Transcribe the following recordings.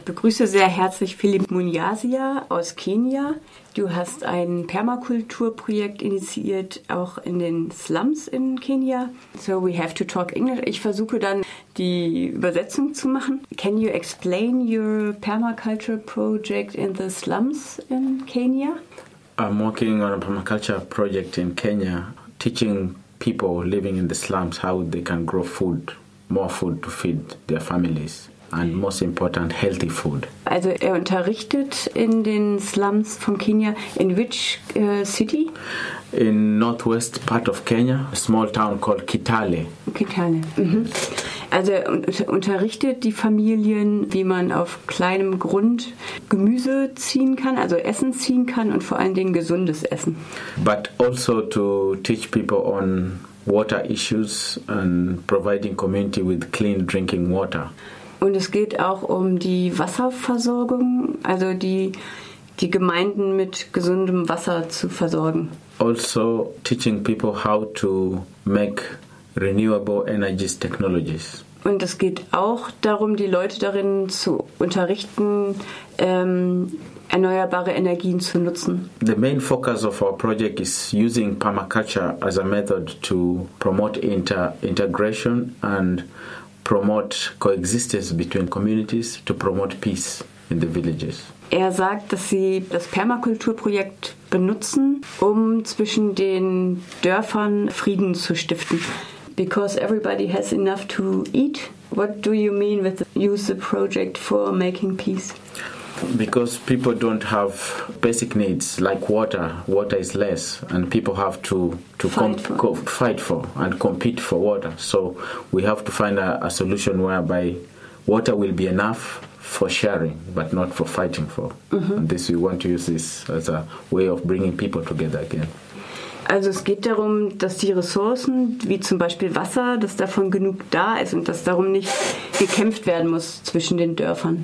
Ich begrüße sehr herzlich Philipp Munyasia aus Kenia. Du hast ein Permakulturprojekt initiiert, auch in den Slums in Kenia. So we have to talk English. Ich versuche dann die Übersetzung zu machen. Can you explain your permaculture project in the slums in Kenya? I'm working on a permaculture project in Kenya, teaching people living in the slums how they can grow food, more food to feed their families. And most important, healthy food. Also er unterrichtet in den Slums von Kenia. In which city? In northwest part of Kenya, a small town called Kitale. Kitale. Mhm. Also er unterrichtet die Familien, wie man auf kleinem Grund Gemüse ziehen kann, also Essen ziehen kann und vor allen Dingen gesundes Essen. But also to teach people on water issues and providing community with clean drinking water. Und es geht auch um die Wasserversorgung, also die Gemeinden mit gesundem Wasser zu versorgen. Also teaching people how to make renewable energies technologies. Und es geht auch darum, die Leute darin zu unterrichten, erneuerbare Energien zu nutzen. The main focus of our project is using permaculture as a method to promote integration and promote coexistence between communities, to promote peace in the villages. Er sagt, dass sie das Permakulturprojekt benutzen, um zwischen den Dörfern Frieden zu stiften. Because everybody has enough to eat. What do you mean with use the project for making peace? Because people don't have basic needs like water. Water is less, and people have to fight for and compete for water. So we have to find a solution whereby water will be enough for sharing, but not for fighting for. Mm-hmm. And we want to use this as a way of bringing people together again. Also es geht darum, dass die Ressourcen, wie zum Beispiel Wasser, dass davon genug da ist und dass darum nicht gekämpft werden muss zwischen den Dörfern.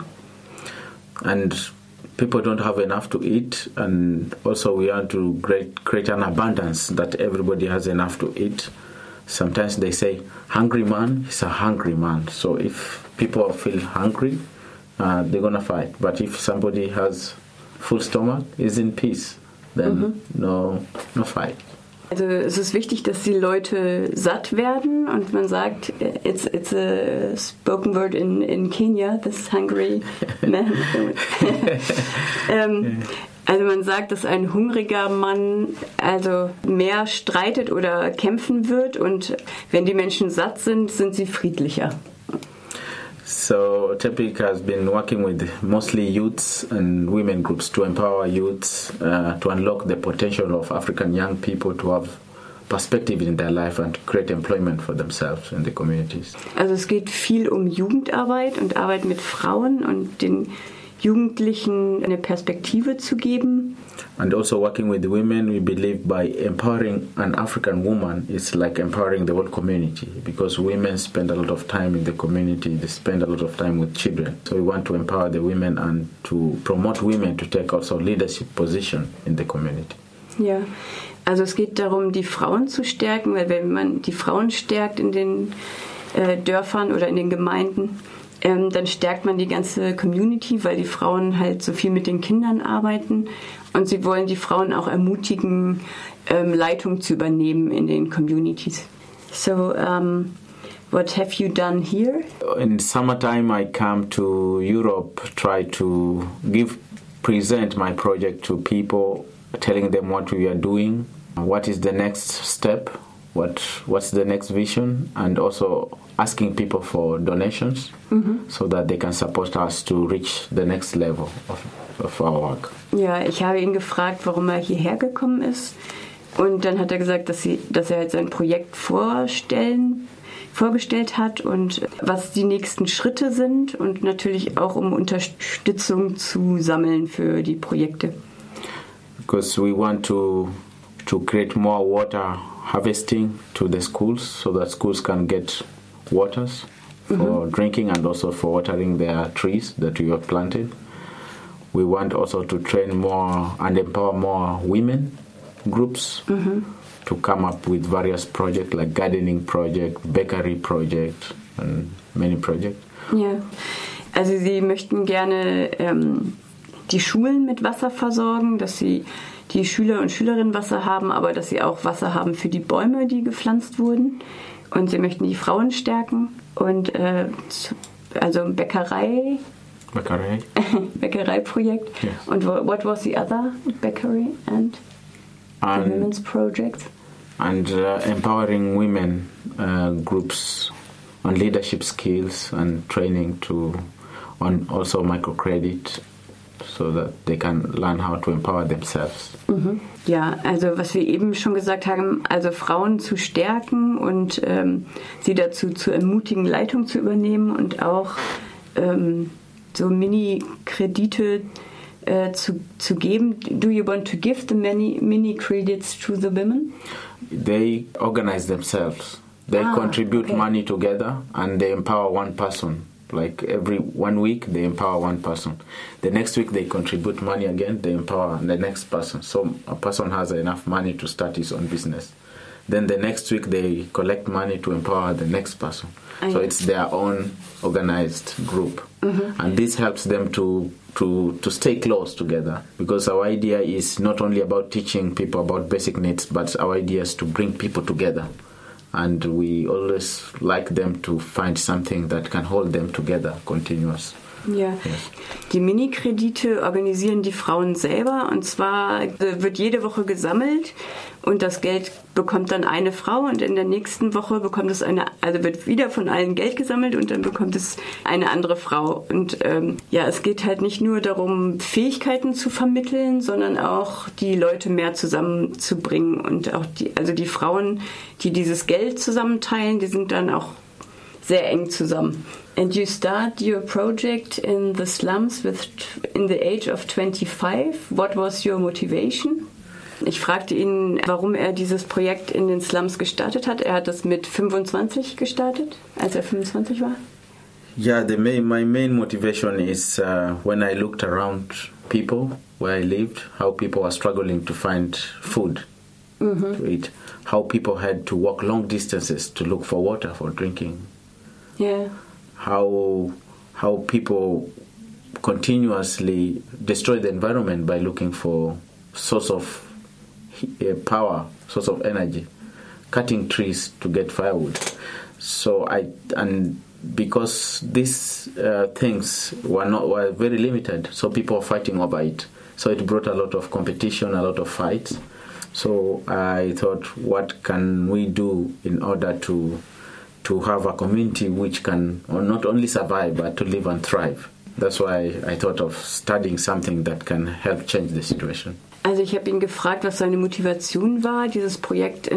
And people don't have enough to eat, and also we want to create an abundance that everybody has enough to eat. Sometimes they say, hungry man is a hungry man. So if people feel hungry, they're going to fight. But if somebody has full stomach, is in peace, then no fight. Also es ist wichtig, dass die Leute satt werden und man sagt, it's a spoken word in Kenya, this hungry man. Also man sagt, dass ein hungriger Mann also mehr streitet oder kämpfen wird und wenn die Menschen satt sind, sind sie friedlicher. So TEPIC has been working with mostly youths and women groups to empower youths to unlock the potential of African young people to have perspective in their life and to create employment for themselves in the communities. Also es geht viel um Jugendarbeit und Arbeit mit Frauen und den Jugendlichen eine Perspektive zu geben. And also working with women, we believe by empowering an African woman is like empowering the whole community because women spend a lot of time in the community, they spend a lot of time with children. So we want to empower the women and to promote women to take also leadership position in the community. Ja, also es geht darum, die Frauen zu stärken, weil wenn man die Frauen stärkt in den Dörfern oder in den Gemeinden, dann stärkt man die ganze Community, weil die Frauen halt so viel mit den Kindern arbeiten und sie wollen die Frauen auch ermutigen, Leitung zu übernehmen in den Communities. So, what have you done here? In summertime I come to Europe, try to present my project to people, telling them what we are doing, what is the next step, what's the next vision, and also asking people for donations so that they can support us to reach the next level of our work. Ja, ich habe ihn gefragt, warum er hierher gekommen ist. Und dann hat er gesagt, dass er halt sein Projekt vorgestellt hat und was die nächsten Schritte sind und natürlich auch um Unterstützung zu sammeln für die Projekte. Because we want to create more water harvesting to the schools so that schools can get waters for drinking and also for watering their trees that we have planted. We want also to train more and empower more women groups to come up with various projects like gardening project, bakery project and many projects. Ja. Also sie möchten gerne die Schulen mit Wasser versorgen, dass sie die Schüler und Schülerinnen Wasser haben, aber dass sie auch Wasser haben für die Bäume, die gepflanzt wurden. Und sie möchten die Frauen stärken und also ein Bäckereiprojekt. Yes. Und what was the other bakery and the women's project? And empowering women groups on leadership skills and training on also microcredit, so that they can learn how to empower themselves. Mhm. Ja, also was wir eben schon gesagt haben, also Frauen zu stärken und sie dazu zu ermutigen, Leitung zu übernehmen und auch so Mini-Kredite zu geben. Do you want to give the mini-credits to the women? They organize themselves. They contribute money together and they empower one person. Like every 1 week, they empower one person. The next week, they contribute money again, they empower the next person. So a person has enough money to start his own business. Then the next week, they collect money to empower the next person. So it's their own organized group. Mm-hmm. And this helps them to stay close together, because our idea is not only about teaching people about basic needs, but our idea is to bring people together. And we always like them to find something that can hold them together continuous. Ja, yes. Die Mini-Kredite organisieren die Frauen selber, und zwar wird jede Woche gesammelt und das Geld bekommt dann eine Frau und in der nächsten Woche bekommt es also wird wieder von allen Geld gesammelt und dann bekommt es eine andere Frau. Und es geht halt nicht nur darum, Fähigkeiten zu vermitteln, sondern auch die Leute mehr zusammenzubringen, und auch die Frauen, die dieses Geld zusammenteilen, die sind dann auch sehr eng zusammen. And you start your project in the slums in the age of 25. What was your motivation? Ich fragte ihn, warum er dieses Projekt in den Slums gestartet hat. Er hat das mit 25 gestartet, als er 25 war. Yeah, my main motivation is when I looked around people where I lived, how people are struggling to find food to eat, how people had to walk long distances to look for water for drinking. Yeah. How people continuously destroy the environment by looking for source of power, source of energy, cutting trees to get firewood. Because these things were very limited, so people were fighting over it. So it brought a lot of competition, a lot of fights. So I thought, what can we do in order to have a community which can not only survive but to live and thrive? That's why I thought of studying something that can help change the situation. Also ich habe ihn gefragt, was seine Motivation war, dieses Projekt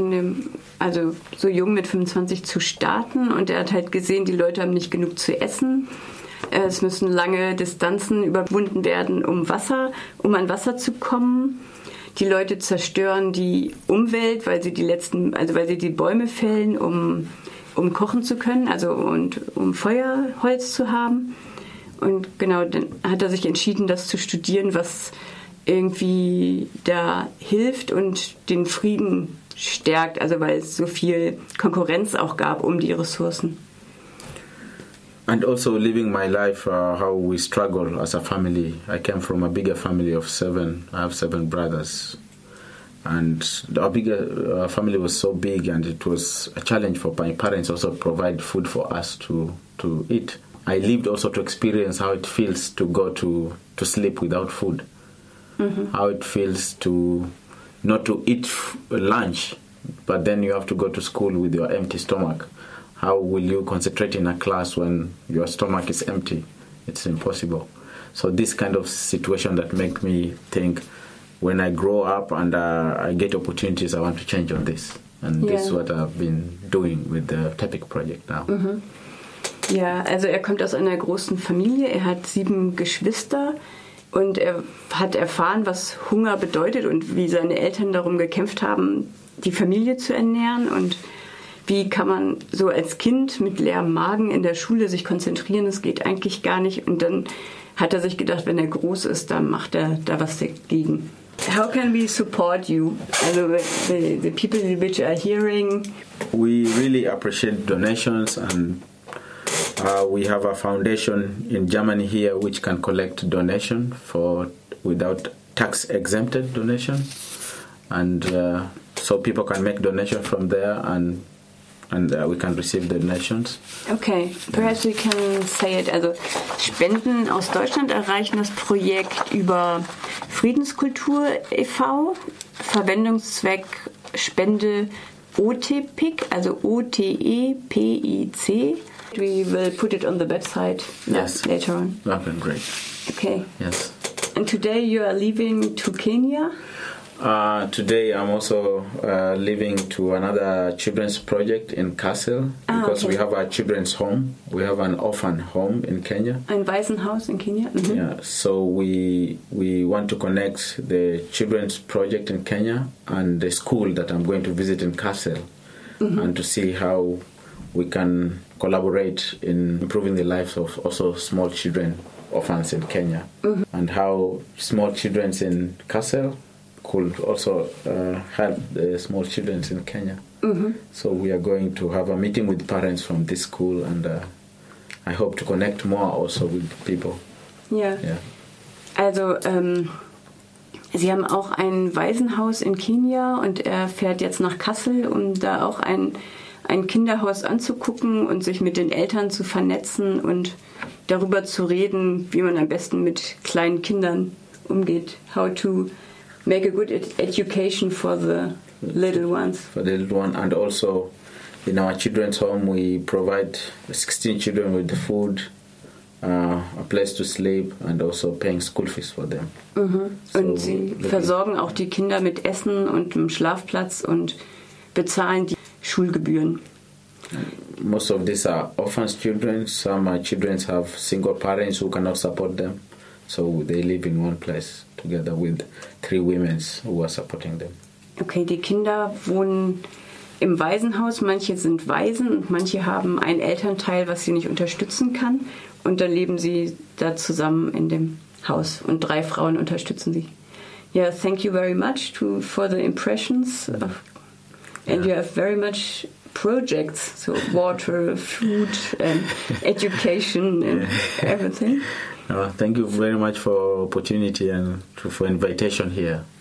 so jung mit 25 zu starten, und er hat halt gesehen, die Leute haben nicht genug zu essen. Es müssen lange Distanzen überwunden werden, um an Wasser zu kommen. Die Leute zerstören die Umwelt, weil sie die Bäume fällen, um kochen zu können, und um Feuerholz zu haben. Und genau, dann hat er sich entschieden, das zu studieren, was irgendwie da hilft und den Frieden stärkt, also weil es so viel Konkurrenz auch gab um die Ressourcen. And also living my life, how we struggle as a family. I came from a bigger family of 7. I have 7 brothers. And our bigger family was so big, and it was a challenge for my parents also to provide food for us to eat. I lived also to experience how it feels to go to sleep without food. Mm-hmm. How it feels not to eat lunch, but then you have to go to school with your empty stomach. How will you concentrate in a class when your stomach is empty? It's impossible. So this kind of situation that make me think, when I grow up and I get opportunities, I want to change on this. And this is what I've been doing with the TEPIC project now. Mhm. Ja, also er kommt aus einer großen Familie. Er hat 7 Geschwister und er hat erfahren, was Hunger bedeutet und wie seine Eltern darum gekämpft haben, die Familie zu ernähren, und wie kann man so als Kind mit leerem Magen in der Schule sich konzentrieren. Das geht eigentlich gar nicht. Und dann hat er sich gedacht, wenn er groß ist, dann macht er da was dagegen. How can we support you? Also the people which are hearing. We really appreciate donations and We have a foundation in Germany here which can collect donation without tax-exempted donation, and so people can make donation from there, and we can receive donations. Okay, perhaps we can say it. Also Spenden aus Deutschland erreichen das Projekt über Friedenskultur e.V., Verwendungszweck Spende OTPIC, also OTEPIC. We will put it on the website later on. Okay, great. Okay. Yes. And today you are leaving to Kenya? Today I'm also leaving to another children's project in Kassel, because we have a children's home. We have an orphan home in Kenya. Ein Waisenhaus in Kenya? Mhm. Yeah, so we want to connect the children's project in Kenya and the school that I'm going to visit in Kassel, and to see how we can collaborate in improving the lives of also small children, orphans in Kenya, and how small children in Kassel could also help the small children in Kenya. So we are going to have a meeting with parents from this school, and I hope to connect more also with people. Ja. Also Sie haben auch ein Waisenhaus in Kenia und er fährt jetzt nach Kassel, um da auch ein Kinderhaus anzugucken und sich mit den Eltern zu vernetzen und darüber zu reden, wie man am besten mit kleinen Kindern umgeht. How to make a good education for the little ones. For the little one, and also in our children's home we provide 16 children with food, a place to sleep, and also paying school fees for them. Und Sie versorgen auch die Kinder mit Essen und einem Schlafplatz und bezahlen die Schulgebühren. Most of these are orphans children. Some children have single parents who cannot support them, so they live in one place together with 3 women who are supporting them. Okay, die Kinder wohnen im Waisenhaus. Manche sind Waisen und manche haben ein Elternteil, was sie nicht unterstützen kann. Und dann leben sie da zusammen in dem Haus und 3 Frauen unterstützen sie. Yeah, thank you very much for the impressions. And you have very much projects, so water, food, and education and everything. Thank you very much for opportunity and for invitation here.